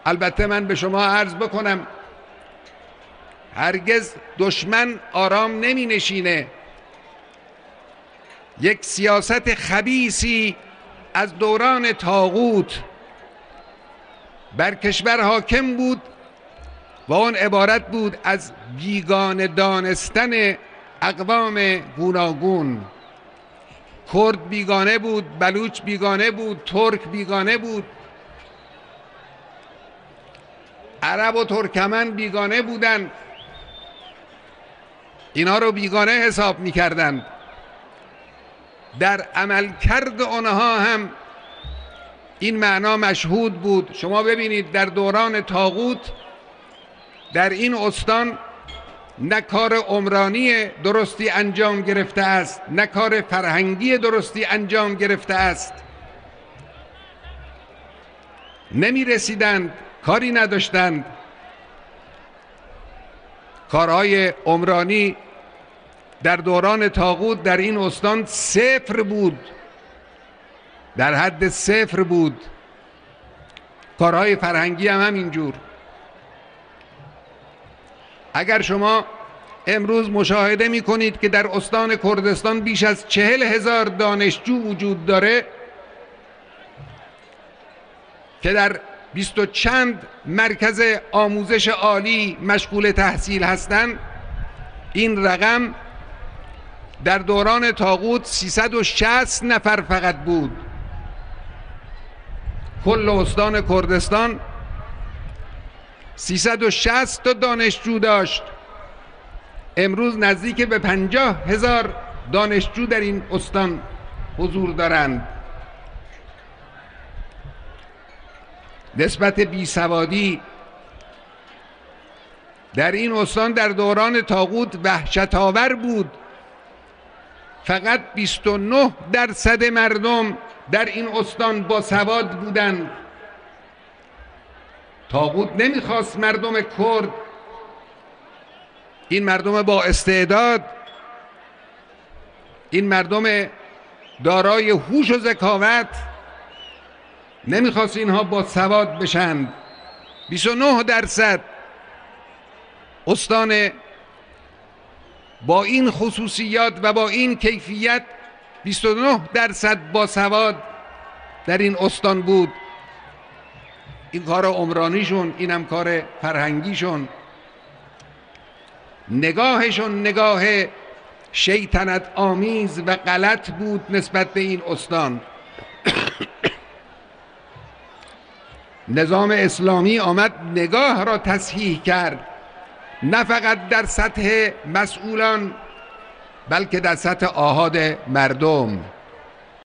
البته من به شما عرض بکنم هرگز دشمن آرام نمی نشینه. یک سیاست خبیثی از دوران طاغوت بر کشور حاکم بود و اون عبارت بود از بیگانه دانستن اقوام گوناگون. کرد بیگانه بود، بلوچ بیگانه بود، ترک بیگانه بود، عرب و ترکمن بیگانه بودن. اینا رو بیگانه حساب می‌کردند. در عملکرد آنها هم این معنا مشهود بود. شما ببینید در دوران طاغوت در این استان نه کار عمرانی درستی انجام گرفته است، نه کار فرهنگی درستی انجام گرفته است. نمی رسیدند، کاری نداشتند. کارهای عمرانی در دوران طاغوت در این استان صفر بود، در حد صفر بود. کارهای فرهنگی هم همینجور. اگر شما امروز مشاهده می کنید که در استان کردستان بیش از 40,000 دانشجو وجود داره که در 20 و چند مرکز آموزش عالی مشغول تحصیل هستند، این رقم در دوران طاغوت 360 نفر فقط بود. کل استان کردستان 360 تا دانشجو داشت. امروز نزدیک به 50,000 دانشجو در این استان حضور دارند. نسبت بیسوادی در این استان در دوران طاغوت وحشت‌آور بود. فقط 29% مردم در این استان باسواد بودند. طاغوت نمیخواست مردم کرد، این مردم با استعداد، این مردم دارای هوش و ذکاوت، نمیخواست اینها باسواد بشن. 29% استان با این خصوصیات و با این کیفیت 29% باسواد در این استان بود. این کار عمرانیشون، اینم کار فرهنگیشون. نگاهشون نگاه شیطنت آمیز و غلط بود نسبت به این استان. نظام اسلامی آمد نگاه را تصحیح کرد، نه فقط در سطح مسئولان بلکه در سطح آحاد مردم.